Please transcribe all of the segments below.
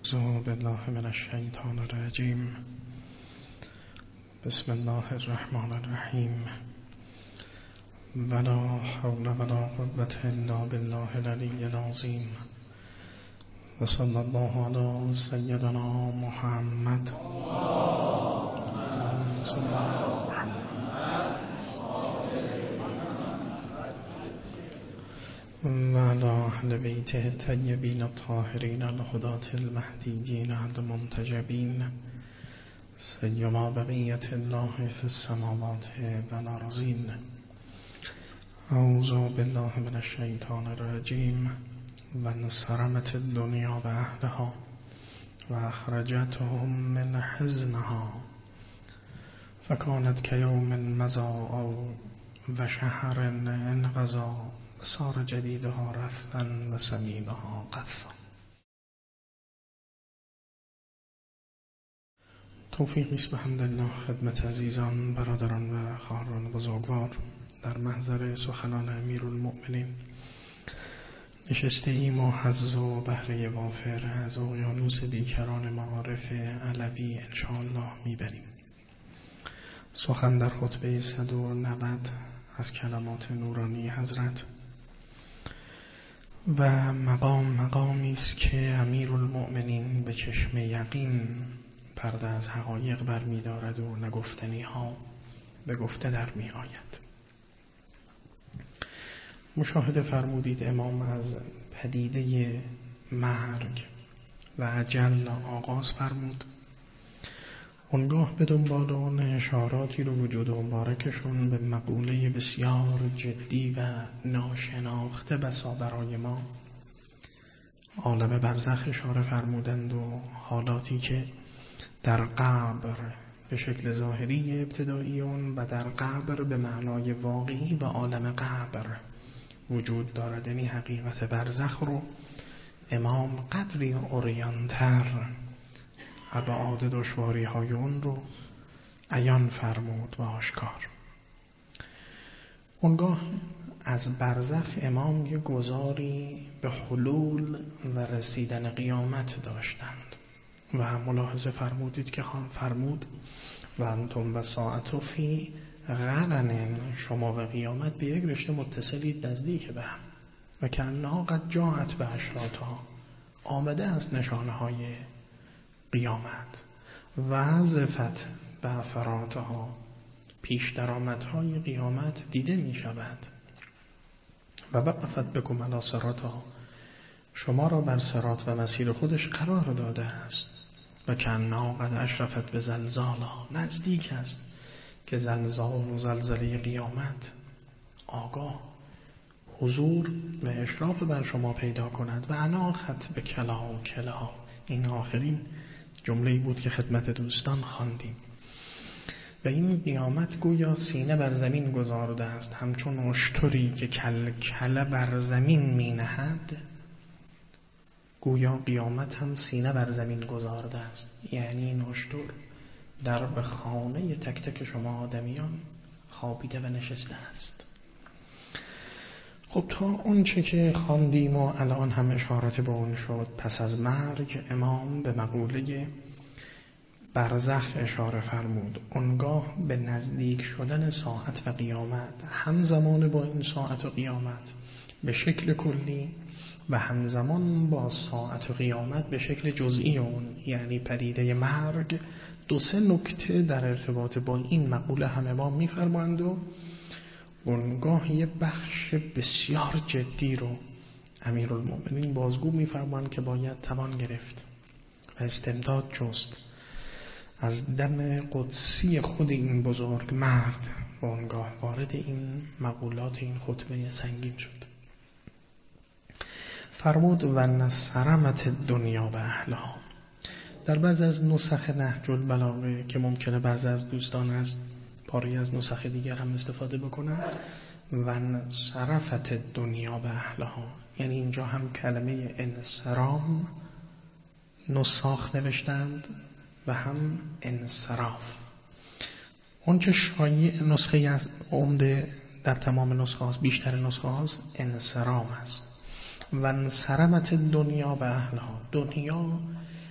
أعوذ بالله من الشیطان الرجیم. بسم الله الرحمن الرحیم. ولا حول ولا قوة الا بالله العلی العظیم. و صلی الله علی سیدنا محمد و علی اهل بیته الطیبین الطاهرین الهداة المهدیین المنتجبین سیما بقیة الله فی السماوات والارضین. اعوذ بالله من الشیطان الرجیم. و انصرمت الدنیا باهلها و اخرجتهم من حزنها فکانت کیوم مضی و شهر انقضا صار جدیدها رفعا و سمیمها قصا. توفیقی است بحمدالله خدمت عزیزان، برادران و خواهران بزرگوار. در محضر سخنان امیرالمؤمنین نشسته ایم و حظ و بهره وافر از اقیانوس بیکران معارف علوی انشاءالله میبریم. سخن در خطبه 190 از کلمات نورانی حضرت و مقامی است که امیرالمؤمنین به چشم یقین پرده از حقایق برمی‌دارد و نگفتنی ها به گفته در می آید. مشاهده فرمودید امام از پدیده مرگ و اجل آغاز فرمود. اونگاه به دنبال اون اشاراتی رو وجود مبارکشون به مقوله بسیار جدی و ناشناخته بسا برای ما عالم برزخ اشاره فرمودند و حالاتی که در قبر به شکل ظاهری ابتدایی اون و در قبر به معنای واقعی و عالم قبر وجود دارد. یعنی حقیقت برزخ رو امام قدری عریان‌تر ابعاد دشواری های اون رو عیان فرمود و آشکار. اونگاه از برزخ امام یه گذاری به حلول و رسیدن قیامت داشتند و ملاحظه فرمودید که خان فرمود و انتم و ساعت فی غرن، شما و قیامت به یک رشته متصلید نزدیک به هم و که انها قد جاءت به اشراطها، آمده از نشانه های قیامت و زفت به افراتها، پیش درآمدهای قیامت دیده می شود و وقفت بکم علی صراطها، شما را بر صراط و مسیر خودش قرار داده است و کأنها قد اشرفت به زلزالها، نزدیک است که زلزال و زلزله قیامت آگاه حضور و اشراف بر شما پیدا کند و اناخت به کلا. این آخرین جمله‌ای بود که خدمت دوستان خواندیم. و این قیامت گویا سینه بر زمین گذارده است، همچون اشتری که کله بر زمین می نهد، گویا قیامت هم سینه بر زمین گذارده است. یعنی این اشتر در به خانه تک تک شما آدمیان خوابیده و نشسته است. خب تا اون چه که خواندیم و الان هم اشارت به اون شد، پس از مرگ امام به مقوله برزخ اشاره فرمود. اونگاه به نزدیک شدن ساعت و قیامت، همزمان با این ساعت و قیامت به شکل کلی و همزمان با ساعت و قیامت به شکل جزئی اون، یعنی پدیده مرگ، 2-3 نکته در ارتباط با این مقوله هم امام می‌فرمایند و اونگاه یه بخش بسیار جدی رو امیرالمؤمنین بازگو می‌فرمایند که باید توان گرفت و استمداد جست از دم قدسی خود این بزرگ مرد. و اونگاه وارد این مقولات این خطبه سنگین شد. فرمود و نصرمت دنیا به اهلها. در بعض از نسخ نهج البلاغه که ممکنه بعض از دوستان از پاری از نسخ دیگر هم استفاده بکنن، و انصرفت دنیا به اهلها، یعنی اینجا هم کلمه انصرام نساخ نوشتند و هم انصراف. اون چه شایع نسخه از عمده در تمام نسخه هاست، بیشتر نسخه هاست، انصرام است. و انصرمت دنیا به اهلها، دنیا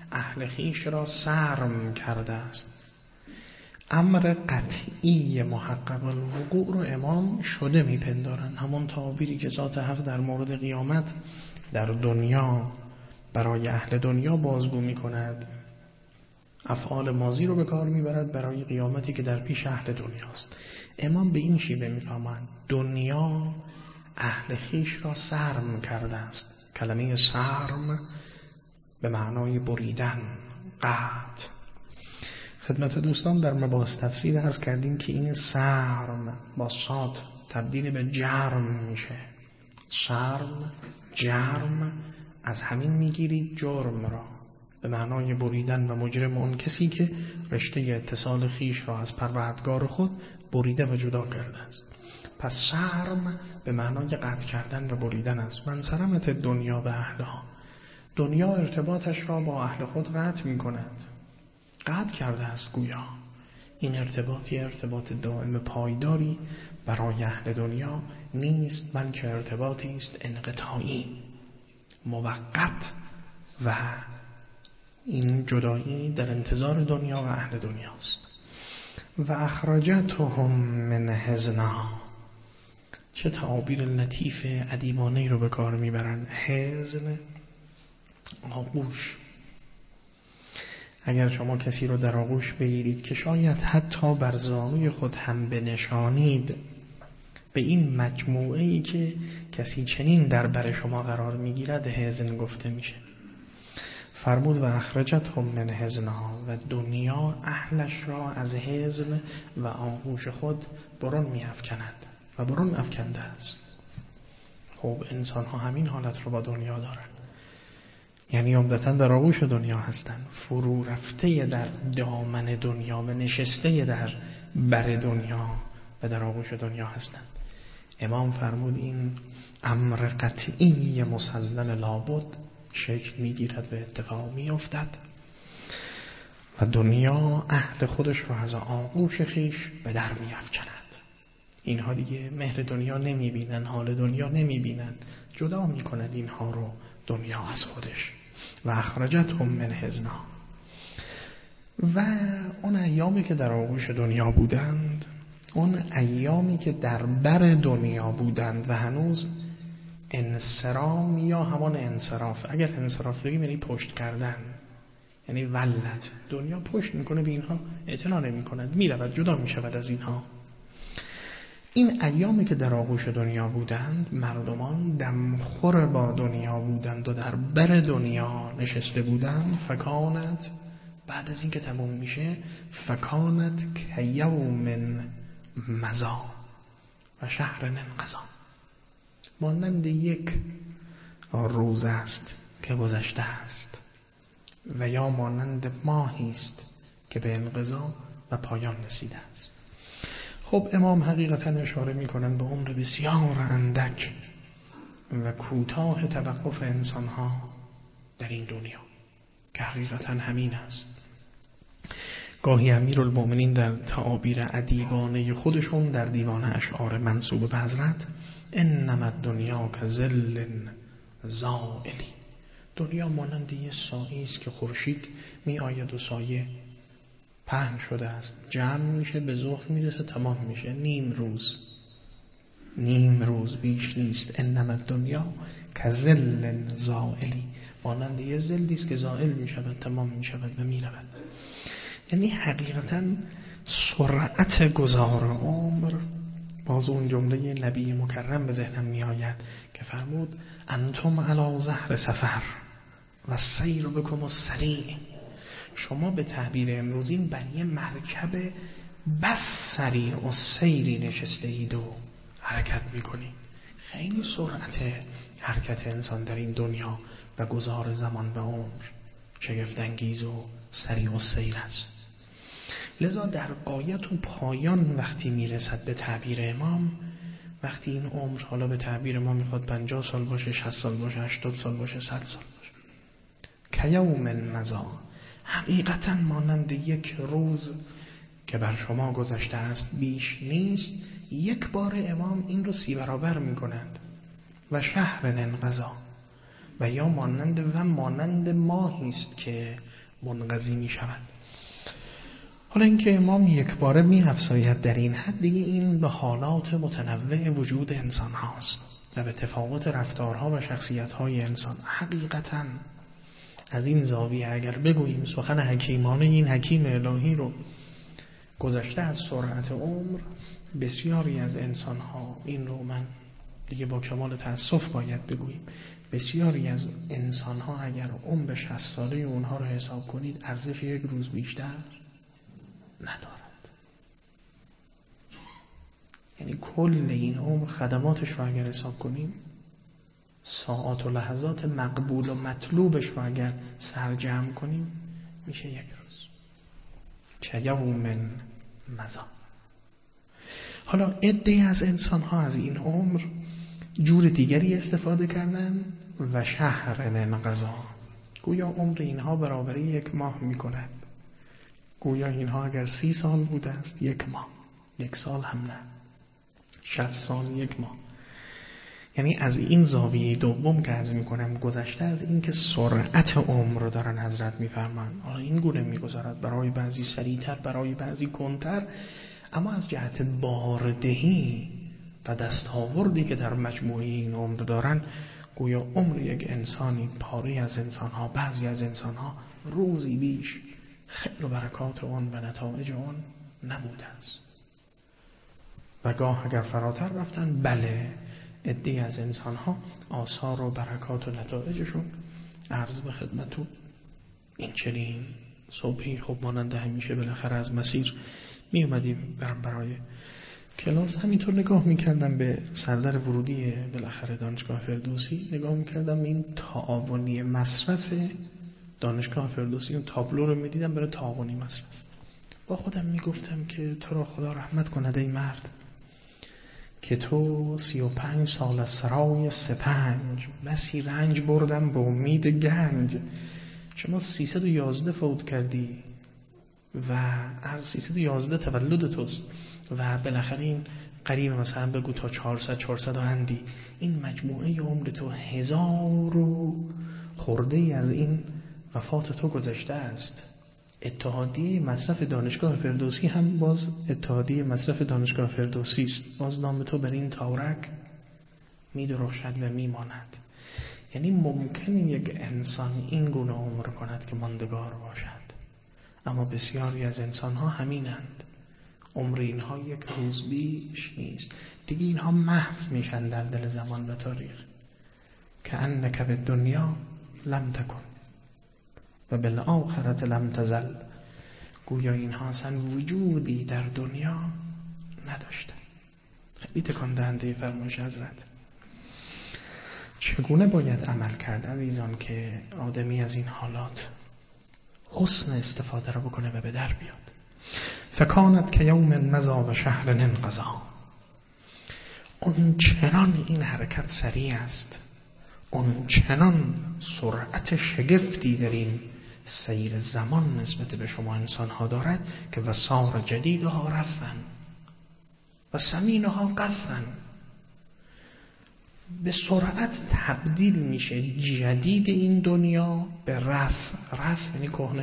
اهل خویش را سرم کرده است. امر قطعی محقق الوقوع رو امام شده میپندارن، همون تعابیری که ذات حق در مورد قیامت در دنیا برای اهل دنیا بازگو میکند، افعال ماضی رو به کار میبرد برای قیامتی که در پیش اهل دنیاست. امام به این شیوه میفهمند دنیا اهل خویش را سرم کرده است. کلمه سرم به معنای بریدن، قطع. خدمت دوستان در مباحث تفسیر عرض کردیم که این سرم با صاد تبدیل به جرم میشه. سرم، جرم، از همین میگیرید جرم را، به معنای بریدن و مجرم اون کسی که رشته اتصال خیش را از پروردگار خود بریده و جدا کرده است. پس سرم به معنای قطع کردن و بریدن است. من سرمت دنیا به اهلها، دنیا ارتباطش را با اهل خود قطع می کند، قطع کرده است. گویا این ارتباط دائم پایداری برای اهل دنیا نیست، بلکه ارتباطی است انقطاعی، موقت، و این جدایی در انتظار دنیا و اهل دنیاست. و اخرجتهم من حزنها، چه تعابیر لطیف ادیبانه‌ای رو به کار میبرن. حزن، آغوش. اگر شما کسی رو در آغوش بگیرید که شاید حتی بر زانوی خود هم بنشانید، به این مجموعه‌ای که کسی چنین در بر شما قرار میگیرد حزن گفته میشه. فرمود و اخرجتهم من حزنها، و دنیا اهلش را از حزن و آغوش خود برون می‌افکند و برون افکنده است. خب انسان ها همین حالت رو با دنیا دارن، یعنی عمدتاً در آغوش دنیا هستن، فرو رفته در دامن دنیا و نشسته در بر دنیا و در آغوش دنیا هستند. امام فرمود این امر قطعی مسلم لابد شکل میگیرد و اتفاق میافتد و دنیا اهل خودش رو از آغوش خیش به در میافکند. اینها دیگه مهر دنیا نمیبینن، حال دنیا نمیبینن، جدا میکند اینها رو دنیا از خودش. و اخرجتهم من حزنها، و اون ایامی که در آغوش دنیا بودند، اون ایامی که در بر دنیا بودند و هنوز انصرام یا همان انصراف، اگر انصراف بگیم یعنی پشت کردن، یعنی ولت، دنیا پشت میکنه به اینها، اعتنا نمی کند، میرود، جدا میشود از اینها. این ایامی که در آغوش دنیا بودند، مردمان دمخور با دنیا بودند و در بر دنیا نشسته بودند. فکانت، بعد از این که تموم میشه، فکانت کیوم مضی و شهر انقضا، مانند یک روز است که گذشته است و یا مانند ماهی است که به انقضا و پایان رسیده است. خب امام حقیقتا اشاره میکنن به عمر بسیار اندک و کوتاه توقف انسانها در این دنیا که حقیقتا همین است. گاهی امیرالمؤمنین در تعابیر ادیبانه خودشون در دیوان اشعار منسوب به حضرت، انما الدنیا کظل زائل، دنیا مانند یه سایه است که خورشید می آید و سایه پهن شده است، جمع میشه، به ظهر میرسه، تمام میشه، نیم روز بیش نیست. انما الدنیا کظل زائل، مانند یه ظلی است که زائل میشود، تمام میشود و میرود. یعنی حقیقتا سرعت گذار عمر، باز اون جمله نبی مکرم به ذهنم می آید که فرمود انتم علی ظهر سفر و سیر بکم السریع، شما به تعبیر امروزین بر یه مرکب بس سریع و سیری نشسته اید و حرکت می کنید. خیلی سرعت حرکت انسان در این دنیا و گذار زمان و عمر شگفت انگیز و سریع و سیر است. لذا در غایت و پایان وقتی میرسد به تعبیر امام، وقتی این عمر حالا به تعبیر ما میخواد 50 سال باشه، 60 سال باشه، 80 سال باشه، 100 سال باشه، کیوم مضی، حقیقتا مانند یک روز که بر شما گذشته است بیش نیست. یک بار امام این رو 30 برابر میکنند. و شهر انقضا، و یا مانند ماهی است که منقضی می شود. حالا اینکه امام یک باره می افزاید در این حد، دیگه این به حالات متنوع وجود انسان هاست و به تفاوت رفتارها و شخصیت های انسان. حقیقتاً از این زاویه اگر بگوییم سخن حکیمانه این حکیم الهی رو، گذشته از سرعت عمر، بسیاری از انسان ها، این رو من دیگه با کمال تأسف باید بگوییم، بسیاری از انسان ها اگر عمر 60 ساله اونها رو حساب کنید ارزش یک روز بیشتر ندارد. یعنی کل این عمر خدماتش رو اگر حساب کنیم، ساعات و لحظات مقبول و مطلوبش رو اگر سرجم کنیم، میشه یک روز که یوم مضی. حالا عده‌ای از انسان ها از این عمر جور دیگری استفاده کردن و شهر انقضا، گویا عمر اینها برابری 1 ماه میکند. گویا اینها اگر 30 سال بوده است 1 ماه، 1 سال هم نه، 60 سال 1 ماه. یعنی از این زاویه دوم که عرض میکنم، گذشته از این که سرعت عمر رو دارن حضرت میفرمان، حالا این گونه میگذارد، برای بعضی سریعتر، برای بعضی کندتر، اما از جهت باردهی و دستاوردی که در مجموعه این عمر دارن، گویا عمر یک انسانی، پاری از انسانها، بعضی از انسانها روزی بیش خیر و برکات اون و نتایج اون نبوده است. و گاه اگر فراتر رفتن، بله، عده‌ای از انسانها آثار و برکات و نتایجشون عرض به خدمتون این چنین صبحی خب مانند همیشه بالاخره از مسیر می اومدیم برای کلاس، همینطور نگاه میکردم به سردر ورودی بالاخره دانشگاه فردوسی، نگاه میکردم این تعاونی مصرف دانشگاه فردوسی، اون تابلو رو میدیدم برای تعاونی مصرف. با خودم میگفتم که تو را خدا رحمت کند ای مرد که تو 35 سال از سرای سپنج، بسی رنج بردم به امید گنج. شما 311 فوت کردی و 311 تولد توست و بالاخره این قریب مثلا بگو تا 400 اندی، این مجموعه عمر تو 1000 خورده ای از این وفات تو گذشته است. اتحادیه مصرف دانشگاه فردوسی هم باز اتحادیه مصرف دانشگاه فردوسی است، باز نام تو بر این تارک می درخشد و می ماند. یعنی ممکن یک انسان این گونه عمر کند که ماندگار باشد، اما بسیاری از انسان ها همینند، عمر اینها 1 روز بیش نیست، دیگه اینها محو میشن در دل زمان و تاریخ. که انک بالدنیا لم تکن و بالآخرة لم تزل، گویا اینها اصلا وجودی در دنیا نداشتن. خیلی تکان دهنده فرمایش حضرت. چگونه باید عمل کرد عزیزان که آدمی از این حالات حسن استفاده رو بکنه و به در بیاد؟ فکانت که یوم مضی و شهر انقضا، اون چنان این حرکت سریع است، اون چنان سرعت شگفتی در این سیر زمان نسبت به شما انسان ها دارد که و سار جدیدها رفن و سمینها قفن، به سرعت تبدیل میشه جدید این دنیا به رف یعنی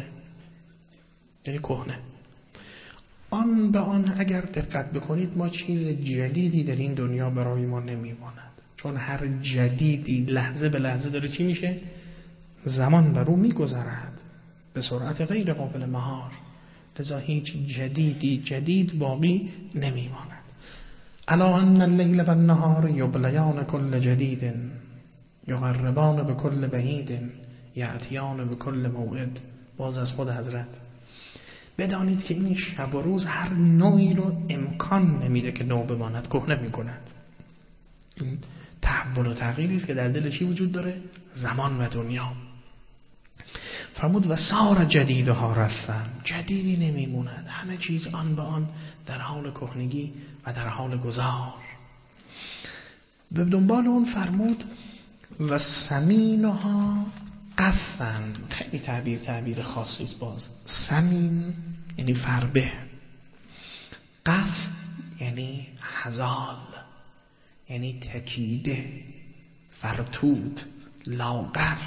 کهنه. آن به آن اگر دقت بکنید ما چیز جدیدی در این دنیا برای ما نمیماند، چون هر جدیدی لحظه به لحظه داره چی میشه؟ زمان بر او میگذرد به سرعت غیر قابل مهار، لذا هیچ جدیدی جدید باقی نمیماند. الا ان اللیل و النهار یبلیان کل جدید یقربان به کل بعید یأتیان به کل موعد. باز از خود حضرت بدانید که این شب و روز هر نوعی رو امکان نمیده که نو بماند، کهنه میکند. این تحول و تغییری است که در دل چی وجود داره؟ زمان و دنیا. فرمود و سار جدیدها رفتن، جدیدی نمیموند، همه چیز آن به آن در حال کهنگی و در حال گذار. به دنبال اون فرمود و سمینها قفن. خیلی تعبیر خاصی است. باز سمین یعنی فربه، قف یعنی هزال یعنی تکیده، فرتود، لاغر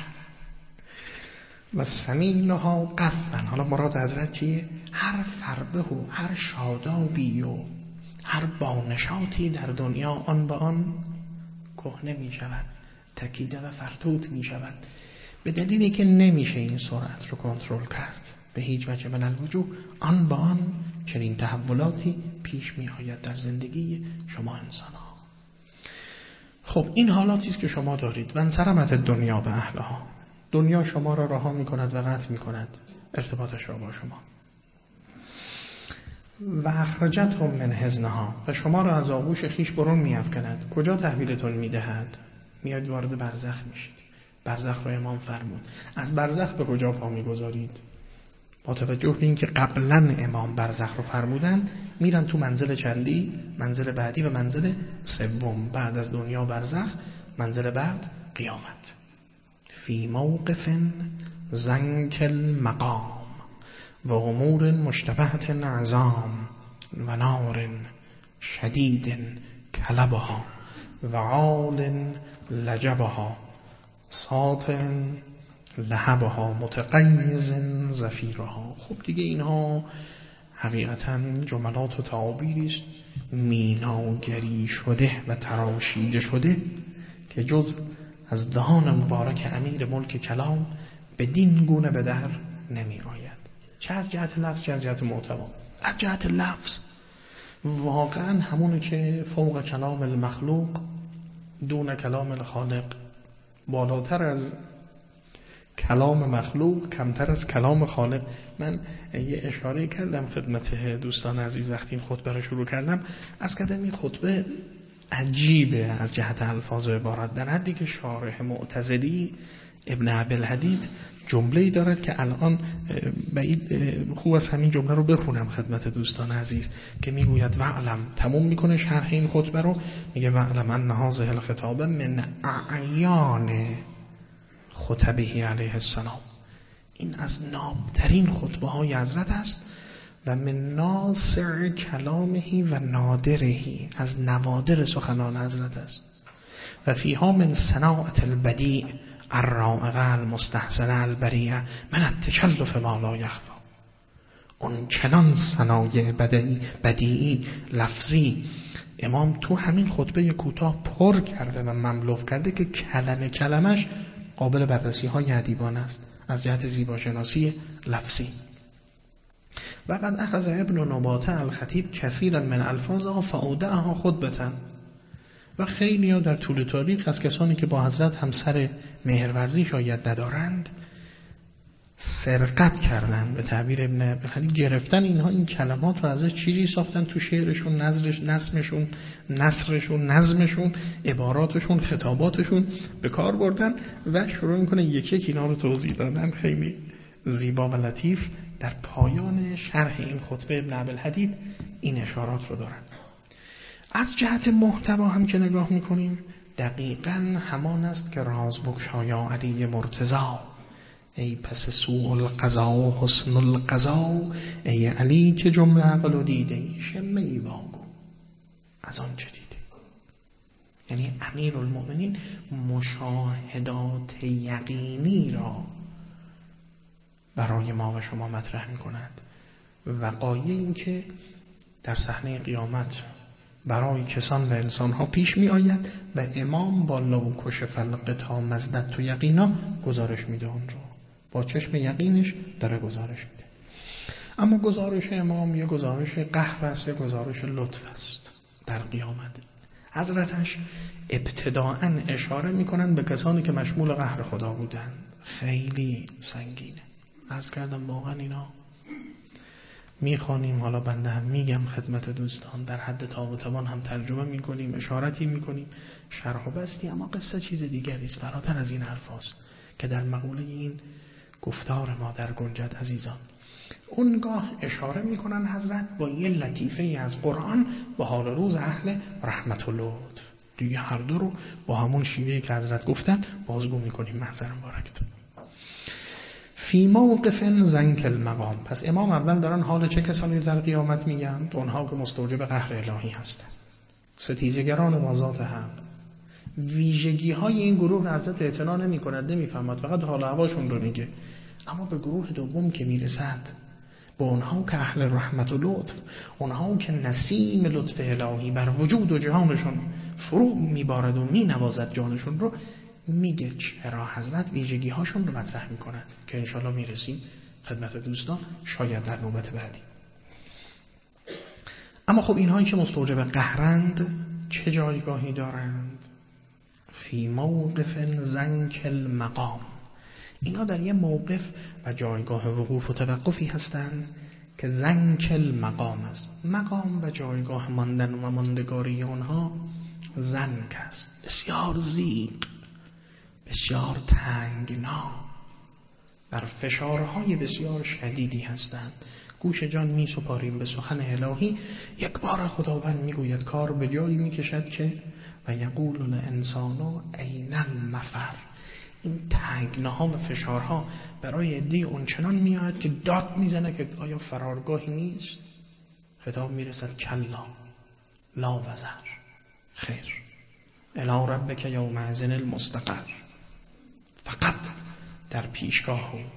و سمینها قفن. حالا مراد حضرت چیه؟ هر فربه و هر شادابی و هر بانشاتی در دنیا آن به آن کهنه می شود، تکیده و فرتوت می شود، به دلیلی که نمیشه این سرعت رو کنترل کرد به هیچ وجه من الوجوه. آن به آن چنین تحولاتی پیش می آید در زندگی شما انسان ها. خب این حالاتی است که شما دارید. و انصرمت دنیا به اهلها، دنیا شما را رها می کند و قطع می کند ارتباطش را با شما. و اخرجتهم من حزنها، و شما را از آغوش خیش برون می افکند. کجا تحویلتون می دهد؟ میاد وارد برزخ میشید. برزخ را امام فرمود. از برزخ به کجا پا می گذارید؟ با توجه به اینکه قبلا امام برزخ رو فرمودن، میرن تو منزل چندی، منزل بعدی و منزل سوم. بعد از دنیا برزخ، منزل بعد قیامت. فی موقف زنک المقام و امور مشتبهت عظام و نار شدید کلبها و عال لجبها صاف لهبها متقیز زفیرها. خب دیگه اینها حقیقتا جملات و تعابیری است میناگری شده و تراشیده شده که جز از دهان مبارک امیر ملک کلام بدین گونه به در نمی آید. چه از جهت لفظ چه از جهت محتوا. از جهت لفظ واقعا همونه که فوق کلام المخلوق دون کلام الخالق، بالاتر از کلام مخلوق کمتر از کلام خالق. من یه اشاره کردم خدمت دوستان عزیز وقتی این خطبه رو شروع کردم، از کردم این خطبه عجیبه از جهت الفاظ و عبارت، در حدی که شارح معتزلی ابن عبدالحدید جمله‌ای دارد که الان بعید خوب است همین جمله رو بخونم خدمت دوستان عزیز که میگوید وعلم، تموم میکنه شرح این خطبه رو، میگه وعلم ان هذه الخطابه من اعیان خطبه علیه السلام، این از نابترین خطبه های حضرت است و من ناصع کلامه و نادرهی، از نوادر سخنان حضرت است. و فیها من صناعت البدیع الرائقه المستحسنه البریعه من التکلف ما لا یخفی. اون چنان صنایع بدیعی لفظی امام تو همین خطبه کوتاه پر کرده و مملو کرده که کلمه کلمش قابل بررسی های ادیبانه است از جهت زیباشناسی لفظی. و قد اخذ ابن نباته الخطیب کثیرا من الفاظها فاودعها خطبه. و خیلی ها در طول تاریخ از کسانی که با حضرت همسر مهرورزی شاید ندارند سرقت کردن، به تعبیر ابن عبدالحدید گرفتن اینها این کلمات رو ازش چیزی ساختن تو شعرشون، نثرشون، نظمشون، عباراتشون، خطاباتشون به کار بردن و شروع میکنه یک یک اینا رو توضیح دادن خیلی زیبا و لطیف. در پایان شرح این خطبه ابن عبدالحدید این اشارات رو دارن. از جهت محتوا هم که نگاه میکنیم دقیقاً همان است که راز بگشایا علی مرتضی، ای پس سوء القضا و حسن القضا، ای علی که جمله عقل و دیده شمه ای واگو از آن چه دیده. یعنی امیر المؤمنین مشاهدات یقینی را برای ما و شما مطرح می کند. وقایع این که در صحنه قیامت برای کسان و انسانها پیش می آید و امام با لو کشف الغطا مزدت تو یقینا گزارش میده، اون رو با چشم یقینش داره گزارش میده. اما گزارش امام یه گزارش قهر است، یه گزارش لطف است. در قیامت حضرتش ابتداءً اشاره میکنن به کسانی که مشمول قهر خدا بودن. خیلی سنگینه. عرض کردم واقعا اینا میخوانیم، حالا بنده هم میگم خدمت دوستان، در حد طاق و توان هم ترجمه میکنیم، اشارتی میکنیم، شرح و بستی، اما قصه چیز دیگری است، فراتر از این حرفاست که در مقوله این گفتار ما در گنجد عزیزان. اونگاه اشاره میکنن حضرت با یه لطیفه از قرآن به حال روز اهل رحمت و لطف. دیگه هر دو رو با همون شیوهی که حضرت گفتن بازگو میکنیم. محضر مبارکتون فی موقف زنک المقام. پس امام اول دارن حال چه کسانی در قیامت میگن؟ اونها که مستوجب قهر الهی هستند، ستیزگران با ذات حق، ویژگی های این گروه رو ازت اعتنا نمی کند، نمی فهمد، فقط حال هواشون رو میگه. اما به گروه دوم که میرسد، به اونها که اهل رحمت و لطف، اونها که نسیم لطف الهی بر وجود و جهانشون فرو میبارد و مینوازد جانشون رو، میگه چرا حضرت ویژگی هاشون رو مطرح میکنند که انشالله میرسیم خدمت دوستان شاید در نوبت بعدی. اما خب اینهایی که مستوجب قهرند چه جایگاهی دارند؟ فی موقف زنک المقام، اینا در یه موقف و جایگاه وقوف و توقفی هستند که زنک المقام است. مقام و جایگاه ماندن و ماندگاری اونها زنک است، بسیار زیق، بسیار تنگنا، بر فشارهای بسیار شدیدی هستند. گوش جان می سپاریم به سخن الهی، یک بار خداوند میگوید کار به جایی میکشد که و یقول الانسان این المفر. این تنگناها و فشارها برای عده اونچنان میاد که داد میزنه که آیا فرارگاهی نیست؟ خطاب میرسد کلا لا وزر، خیر، الی ربک یومئذ المستقر، فقط در پیشگاه او.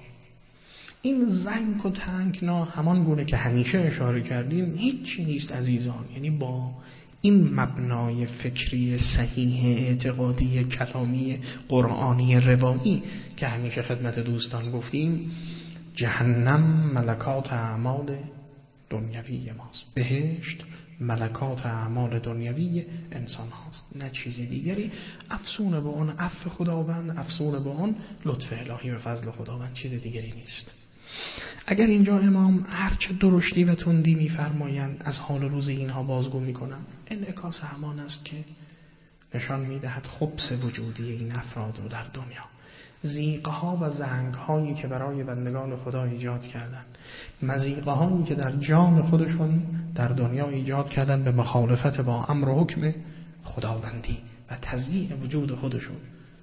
این زنک و تنگنا همان گونه که همیشه اشاره کردیم هیچی نیست عزیزان. یعنی با این مبنای فکری صحیح اعتقادی کلامی قرآنی روایی که همیشه خدمت دوستان گفتیم، جهنم ملکات اعمال دنیوی ماست، بهشت ملکات اعمال دنیوی انسان هاست، نه چیز دیگری. افسون به اون عفو خداوند، افسون به اون لطف الهی و فضل خداوند، چیز دیگری نیست. اگر اینجا امام هرچه درشتی و تندی می‌فرمایند از حال روز اینها بازگو می‌کنند، انعکاس همان است که نشان می‌دهد خبث وجودی این افراد رو در دنیا، زیغ‌ها و زنگ‌هایی که برای بندگان خدا ایجاد کردند، مضیقه‌هایی که در جان خودشون در دنیا ایجاد کردند به مخالفت با امر و حکم خداوندی و تضییع وجود خودشون،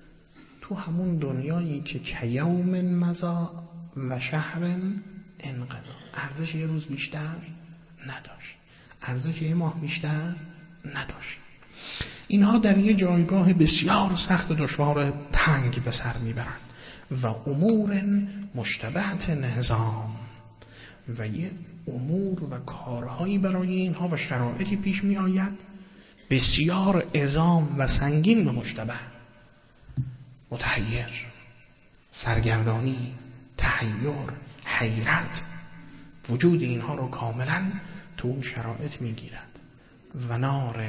تو همون دنیایی که کیوم مضا و شهر انقضا، ارزش یه روز بیشتر نداشت، ارزش یه ماه بیشتر نداشت. اینها در یه جایگاه بسیار سخت و دشوار تنگ به سر میبرند و امور مشتبهت نظام، و یه امور و کارهایی برای اینها و شرایطی پیش می آید بسیار عظام و سنگین و مشتبه، متحیر، سرگردانی، تحیر، حیرت، وجود اینها رو کاملا تو اون شرایط می گیرد. و نار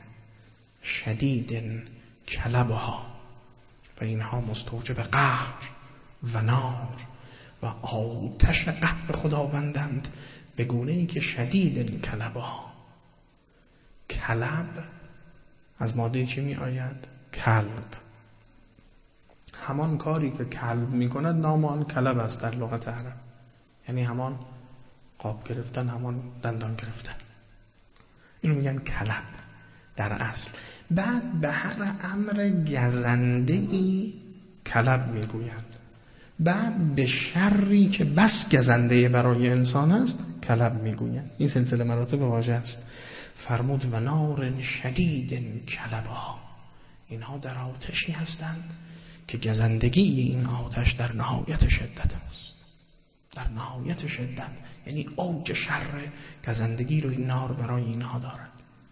شدید کلبها، و اینها مستوجب قهر و نار و آتش قهر خداوندند به گونه‌ای که شدید کلبها. کلب از ماده چی می آید؟ کلب. همان کاری که کلب می کند نام آن کلب است در لغت عرب، یعنی همان قاب گرفتن، همان دندان گرفتن، اینو میگن کلب در اصل. بعد به هر امر گزنده‌ای کلب میگویند، بعد به شری که بس گزنده برای انسان است کلب میگویند. این سلسله مراتب واژه است. فرمود و نار شدید کلبها، اینها در آتشی هستند که گزندگی این آتش در نهایت شدت است، در نهایت شدت، یعنی اوج شر گزندگی رو این نار برای اینها دارد.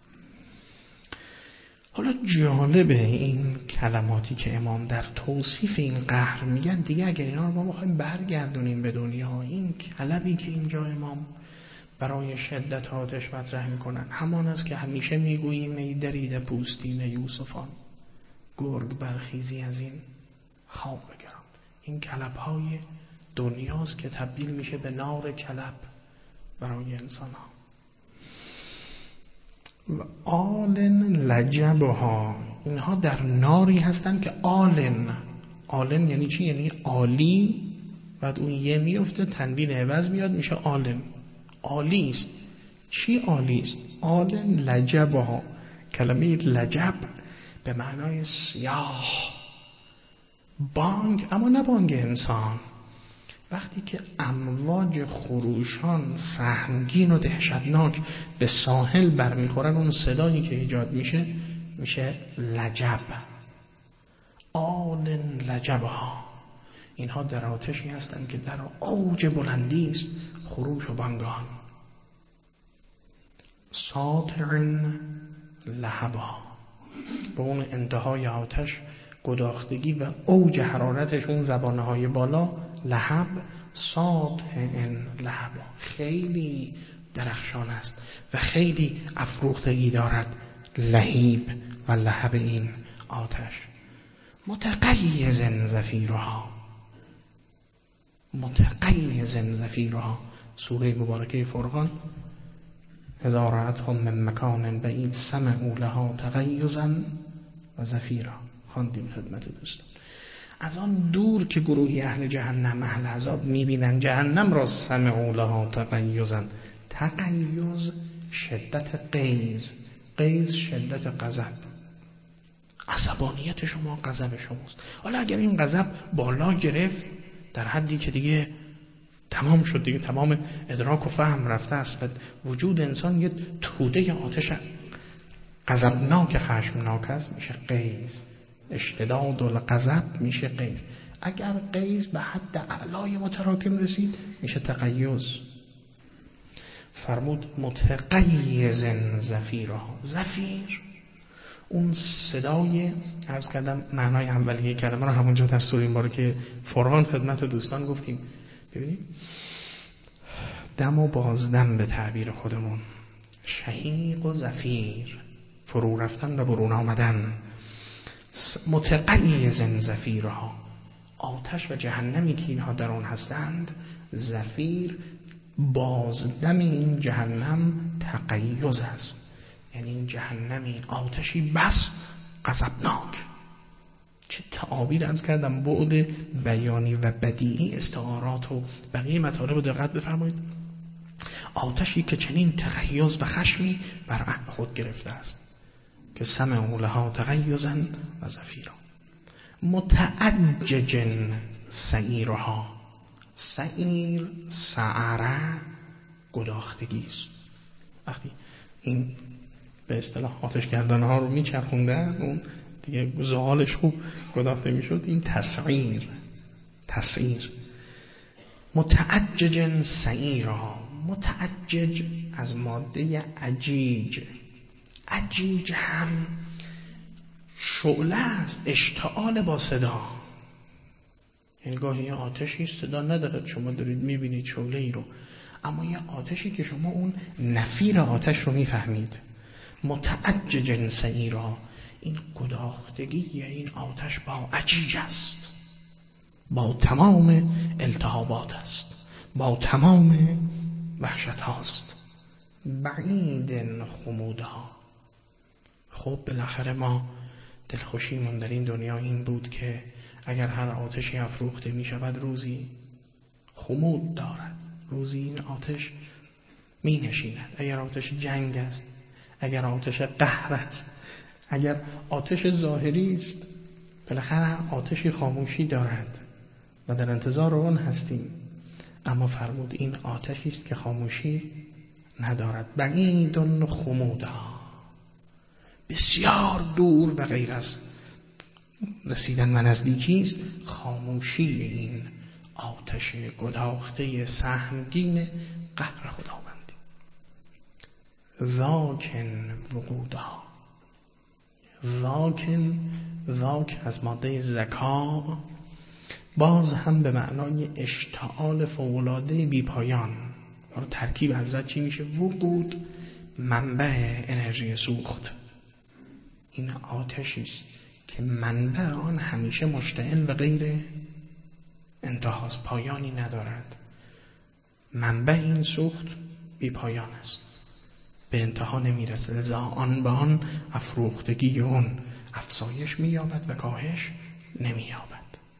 حالا جالبه این کلماتی که امام در توصیف این قهر میگن دیگه، اگر اینا رو ما بخوایم برگردونیم به دنیا، این کلبی که اینجا امام برای شدت آتش مطرح میکنن همان است که همیشه میگوییم ای دریده پوستین یوسفان، گرگ برخیزی از این خواب بگرم. این کلب‌های دنیاست که تبدیل میشه به نار کلب برای انسان ها. و آلن لجبها، اینها در ناری هستند که آلن یعنی چی؟ یعنی عالی، بعد اون یه میفته تنوین عوض میاد میشه آلن، عالی است. چی عالی است؟ آلن لجبها، کلمه لجب به معنای سیاه، بانگ، اما نه بانگ انسان. وقتی که امواج خروشان سهمگین و دهشتناک به ساحل برمیخورن، اون صدایی که ایجاد میشه لجب، آل لجبها، اینها در آتشی هستند که در اوج بلندی است خروش و بانگان. ساطع لهبها، به اون انتهای آتش گداختگی و اوج حرارتش اون زبانهای بالا، لهب ساطع لهبها، خیلی درخشان است و خیلی افروختگی دارد لهیب و لهب این آتش. متقیز زفیرها، متقیز زفیرها، سوره مبارکه فرقان، اذا رأتهم من مکان بعید سمعوا لها تغیظا و زفیرا، خواندیم خدمت دوستان. از آن دور که گروهی اهل جهنم، اهل عذاب میبینن جهنم را، سمعوا لها تغیظا، تغیظ شدت غیظ، غیظ شدت غضب، عصبانیت شما غضب شماست. حالا اگر این غضب بالا گرفت در حدی که دیگه تمام شد، دیگه تمام ادراک و فهم رفته است و وجود انسان یه توده آتش غضبناک خشمناک است، میشه غیظ. اشتداد الغضب میشه غیظ. اگر غیظ به حد اعلای متراکم رسید میشه تغیظ. فرمود متقیز زفیرها، زفیر اون صدای، عرض کردم معنای اولیه کلمه رو همونجا در سوره مبارکه فرقان خدمت دوستان گفتیم. ببینید دم و بازدم به تعبیر خودمون، شهیق و زفیر، فرو رفتن و برون آمدن. متقیز زفیرها، آتش و جهنمی که اینها در آن هستند، زفیر بازدم این جهنم تقیز است، یعنی این جهنمی آتشی بس غضبناک. چه تعابیر عرض کردم، بعد بیانی و بدیعی، استعارات و بقیه مطالب رو دقت بفرمایید. آتشی که چنین تغیظ و خشمی بر عهد خود گرفته است که سمعوا لها تغیظا و زفیرا. متعجج سعیرها، سعیر سعره گداختگی است. وقتی این به اصطلاح آتش گردانه ها رو میچرخوندن، اون دیگه زغالش خوب گداخته میشد، این تسعیر. متعجج سعیرها، متعجج از ماده عجیج، عجیج هم شعله است، اشتعال با صدا. یعنی گاهی یه آتشی صدا ندارد، شما دارید میبینید شعله ای رو، اما یه آتشی که شما اون نفیر آتش رو میفهمید. متعجج سعیرها، این گداختگی این آتش با عجیج است، با تمام التهابات است، با تمام وحشت هاست. بعید خمودها. خب بالاخره ما دلخوشیمون در این دنیا این بود که اگر هر آتشی افروخته می شود روزی خمود دارد، روزی این آتش می نشیند. اگر آتش جنگ است، اگر آتش قهر است، اگر آتش ظاهری است، بالاخره آتشی خاموشی دارد و در انتظار آن هستیم. اما فرمود این آتشی است که خاموشی ندارد. بعید خمودها، بسیار دور و غیر از رسیدن و نزدیکی است خاموشی این آتش گداخته سهمگین قهر خداوندی. ذاکن وقودها، ذاک از ماده ذکا، باز هم به معنای اشتعال فوق‌العاده بی‌پایان. ترکیب حضرت چی میشه؟ وقود، منبع انرژی سوخت. این آتشی است که منبع آن همیشه مشتعل و غیر انتهاست، پایانی ندارد. منبع این سوخت بی پایان است، به انتها نمیرسه، لذا آن به آن افروختگی اون افزایش مییابد و کاهش نمییابد.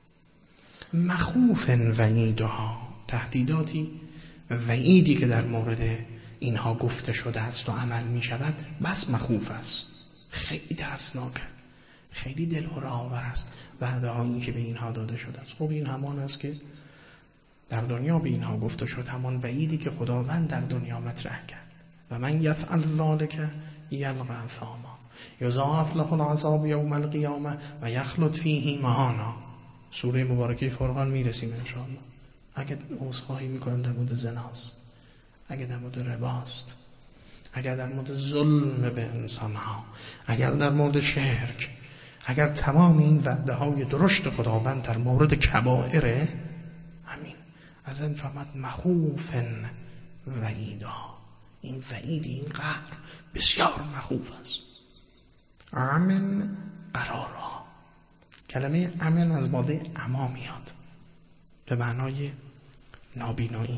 مخوف وعیدها، تهدیداتی و وعیدی که در مورد اینها گفته شده است و عمل می شود بس مخوف است، خیلی ترسناک، خیلی دلهره آور است وعده هایی که به اینها داده شده است. خب این همان است که در دنیا به اینها گفته شد، همان وعیدی که خداوند در دنیا مطرح کرد. و من یفعل ذلک یلقى اثاما، یضاعف له العذاب یوم القیامه و یخلد فیه مهانا. سوره مبارکه فرقان میرسیم ان شاء الله. اگه عذرخواهی میکنم در مورد زناست، اگه در مورد رباست، اگر در مورد ظلم به انسانها، اگر در مورد شرک، اگر تمام این وعده های درشت خداوند در مورد کبائره، همین از این فهمت مخوفن وعیدا، این وعید، این قهر بسیار مخوف است. امن قرارا، کلمه امن از ماده اما میاد به معنای نابینایی.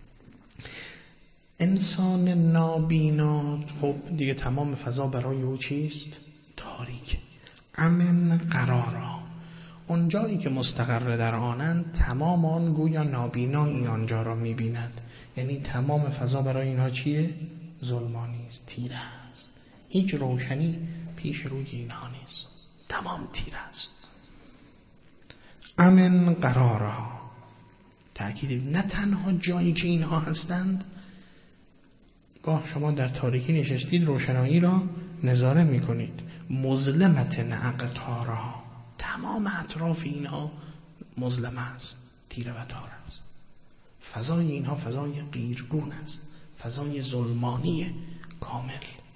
انسان نابینا خب دیگه تمام فضا برای او چیست؟ تاریک. امن قرارا، اون جایی که مستقر در آنند تمام آن گویا نابینایی آنجا را میبیند. یعنی تمام فضا برای اینها چیه؟ ظلمانی است، تیره است، هیچ روشنی پیش روی اینها نیست، تمام تیره است. امن قرارا، تأکید نه تنها جایی که اینها هستند، گاه شما در تاریکی نشستید روشنایی را نظاره میکنید، مظلمت اقطارها، تمام اطراف اینها مظلم است، تیره و تار است. فضای اینها فضای قیرگون است، فضای ظلمانی کامل.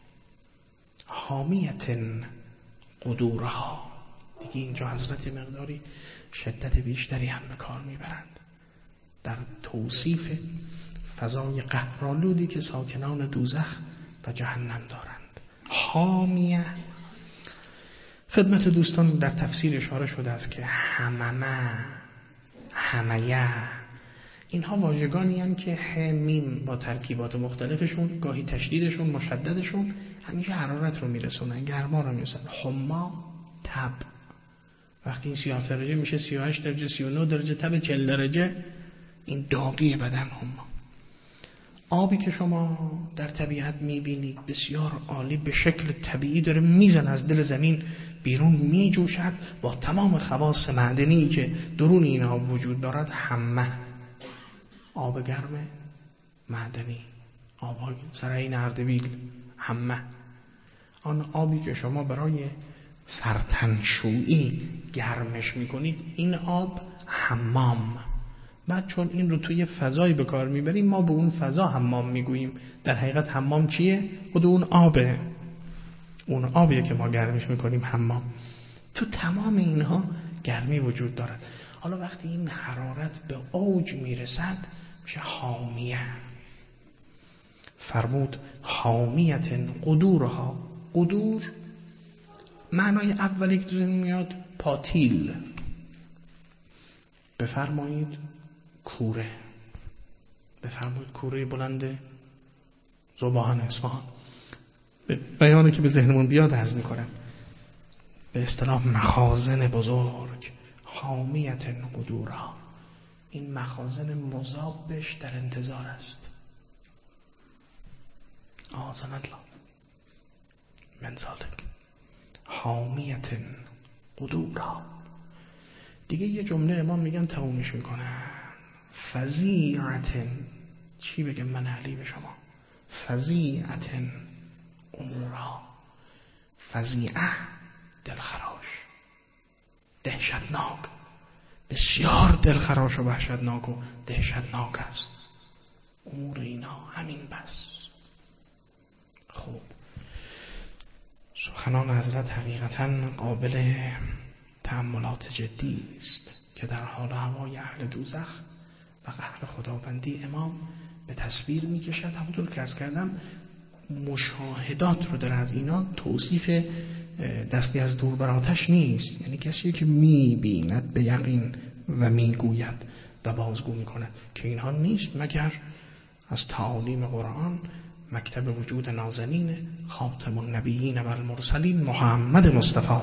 حامیت قدورها، دیگه اینجا حضرت مقداری شدت بیشتری هم به کار میبرند در توصیف فضای قهرآلودی که ساکنان دوزخ و جهنم دارند. حامیه، خدمت دوستان در تفسیر اشاره شده است که هممه، همیه، اینها واژگانی هستند که همیم با ترکیبات مختلفشون، گاهی تشدیدشون، مشددشون همیشه حرارت رو میرسونن، گرما رو میرسونن. حما، تب، وقتی این 37 درجه میشه 38 درجه، 39 درجه، تب 40 درجه، این داغی بدن حما. آبی که شما در طبیعت میبینید بسیار عالی، به شکل طبیعی داره میزن از دل زمین بیرون میجوشد با تمام خواص معدنی که درون اینها وجود دارد. همه آب گرم معدنی، آبهای سرعین اردبیل، همه آن آبی که شما برای سرتنشویی گرمش میکنید، این آب حمام. بعد چون این رو توی فضایی به کار میبریم ما به اون فضا حمام میگوییم. در حقیقت حمام چیه؟ خود اون آبه، اون آبیه که ما گرمش میکنیم حمام. تو تمام اینها گرمی وجود دارد. حالا وقتی این حرارت به اوج میرسد میشه حامیه. فرمود حامیت قدورها. قدور معنای اولی که میاد پاتیل، بفرمایید کوره، بفرمایید کوره بلند زبان اصفهان. به بیانی که به ذهنمون بیاد عرض میکنم، به اصطلاح مخازن بزرگ. حامیت قدورها، این مخازن مذابش در انتظار است. آذن الله من ذالک. حامیت قدورها. دیگه یه جمله امام میگن تمومش میکنن. فزیعت، چی بگم من علی به شما؟ فزیعت امورها. فزیعه دلخراش، دهشتناک، بسیار دلخراش و وحشتناک و دهشتناک است امور اینا. همین بس. خب سخنان حضرت حقیقتا قابل تأملات جدی است که در حال هوای اهل دوزخ و قهر خداوندی امام به تصویر می کشد. همونطور که عرض کردم مشاهدات رو در از اینا توصیف دستی از دور بر آتش نیست، یعنی کسی که می بیند به یقین و می گوید و بازگو می کند که اینها نیست مگر از تعالیم قرآن مکتب وجود نازنین خاتم النبیین و المرسلین محمد مصطفی.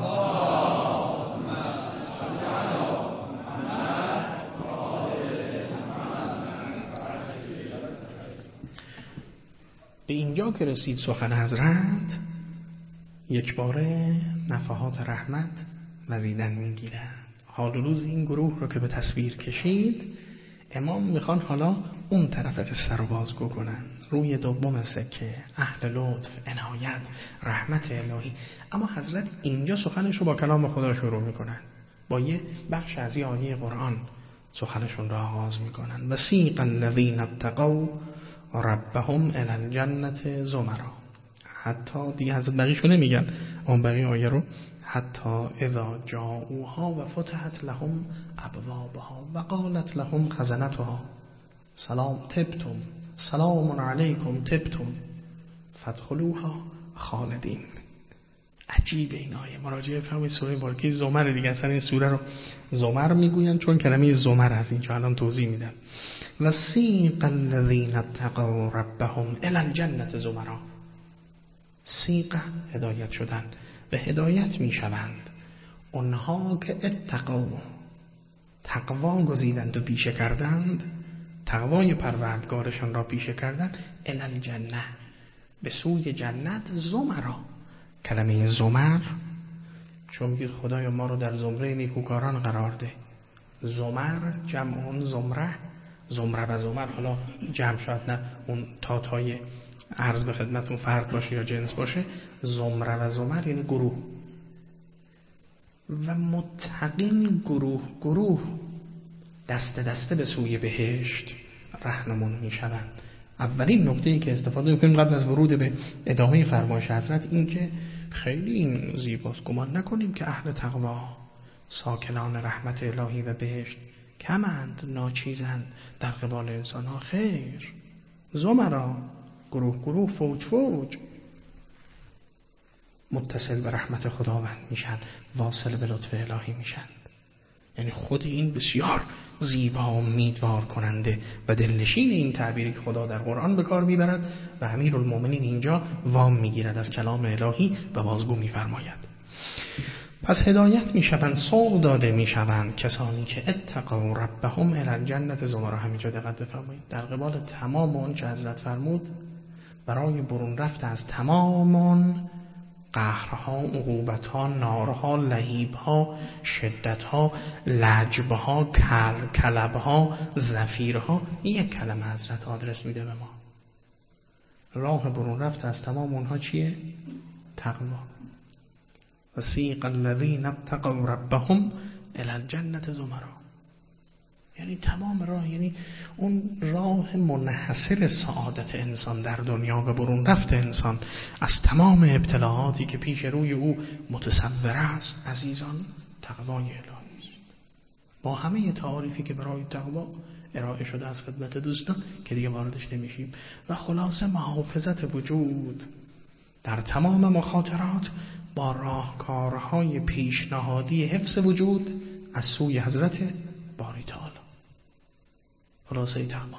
به اینجا که رسید سخن حضرت، یک باره نفحات رحمت وزیدن میگیرند. حال و روز این گروه رو که به تصویر کشید، امام میخوان حالا اون طرف قصه رو بازگو کنن، روی دوم سکه، اهل لطف، عنایت، رحمت الهی. اما حضرت اینجا سخنش رو با کلام خدا شروع میکنن، با یه بخش از یه آیه قرآن سخنشون رو آغاز میکنن. وسیق الذین اتقوا ربهم الی الجنة زمرا. حتی دیگه حضرت بقیشو نمیگن، اون بقیه آیه رو حتی اذا جاءوها و فتحت لهم ابوابها و قالت لهم خزنتها سلام طبتم سلام علیکم طبتم فادخلوها خالدین. عجیب این آیه. مراجعه فرمایید سوره مبارکه زمر دیگه، اصلا این سوره رو زمر میگوین چون کلمه زمر از اینجا الان توضیح میدم. وسیق الذین اتقوا ربهم الی الجنة زمرا. سیق هدایت شدن، به هدایت میشوند اونها که اتقوا تقوا گزیدند و پیشه کردند، تقوای پروردگارشان را پیشه کردند، الی الجنة به سوی جنت. زمرا، کلمه زمر چون میگید خدایا ما رو در زمره نیکوکاران قرار ده. زمر جمع اون زمره، زمره و زمر، حالا جمع شاید نه اون تاتای عرض به خدمتون فرد باشه یا جنس باشه. زمره و زمر یعنی گروه. و متقین گروه گروه دسته دسته به سوی بهشت رهنمون میشوند. اولین نکته‌ای که استفاده می‌کنیم قبل از ورود به ادامه فرمایش حضرت این که خیلی این زیباست، گمان نکنیم که اهل تقوا ساکنان رحمت الهی و بهشت کمند، ناچیزند در قبال انسان‌ها. خیر، زمرا، گروه گروه، فوج فوج متصل به رحمت خداوند میشن، واصل به لطف الهی میشن. یعنی خود این بسیار زیبا و امیدوار کننده و دلنشین این تعبیری که خدا در قرآن به کار میبرد و امیرالمومنین اینجا وام میگیرد از کلام الهی و بازگو میفرماید. پس هدایت میشوند، سوق داده میشوند کسانی که اتقوا ربهم الی الجنة زمرا. همینجا دقت بفرمایید، در قبال تمام اون چه حضرت فرمود برای برون رفت از تمام قهرها، عقوبتها، نارها، لهیبها، شدتها، لجبها، کلبها، زفیرها، این یک کلمه حضرت آدرس میده به ما. راه برون رفت از تمام اونها چیه؟ تقوا. وسیق الذین اتقوا ربهم الی الجنة زمرا. یعنی تمام راه، یعنی اون راه منحصر سعادت انسان در دنیا و برون رفت انسان از تمام ابتلاعاتی که پیش روی او متصور است عزیزان، تقوای الهی است. با همه تعاریفی که برای تقوا ارائه شده از خدمت دوستان که دیگه واردش نمیشیم. و خلاصه محافظت وجود در تمام مخاطرات با راهکارهای پیشنهادی حفظ وجود از سوی حضرت باری تعالی. خلاصه تقوا